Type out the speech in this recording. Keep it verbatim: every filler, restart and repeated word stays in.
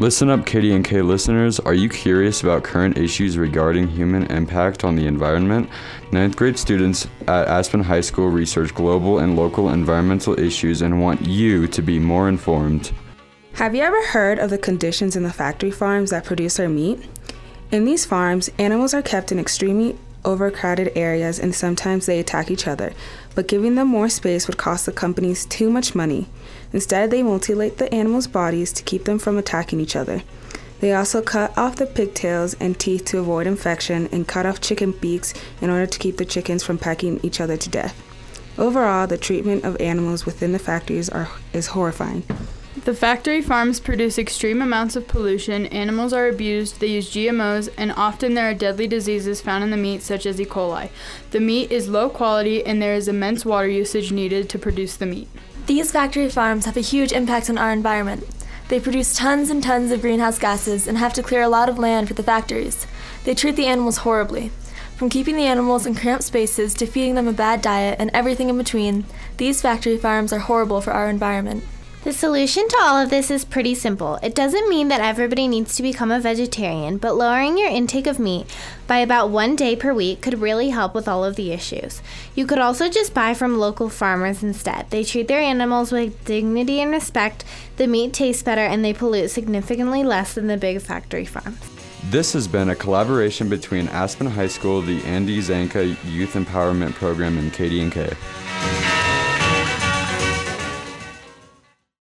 Listen up, K D N K listeners. Are you curious about current issues regarding human impact on the environment? Ninth grade students at Aspen High School research global and local environmental issues and want you to be more informed. Have you ever heard of the conditions in the factory farms that produce our meat? In these farms, animals are kept in extremely overcrowded areas and sometimes they attack each other, but giving them more space would cost the companies too much money. Instead, they mutilate the animals' bodies to keep them from attacking each other. They also cut off the pigtails and teeth to avoid infection and cut off chicken beaks in order to keep the chickens from pecking each other to death. Overall, the treatment of animals within the factories are, is horrifying. The factory farms produce extreme amounts of pollution, animals are abused, they use G M Os, and often there are deadly diseases found in the meat such as E. coli. The meat is low quality and there is immense water usage needed to produce the meat. These factory farms have a huge impact on our environment. They produce tons and tons of greenhouse gases and have to clear a lot of land for the factories. They treat the animals horribly. From keeping the animals in cramped spaces to feeding them a bad diet and everything in between, these factory farms are horrible for our environment. The solution to all of this is pretty simple. It doesn't mean that everybody needs to become a vegetarian, but lowering your intake of meat by about one day per week could really help with all of the issues. You could also just buy from local farmers instead. They treat their animals with dignity and respect, the meat tastes better, and they pollute significantly less than the big factory farms. This has been a collaboration between Aspen High School, the Andy Zanka Youth Empowerment Program, and K D N K.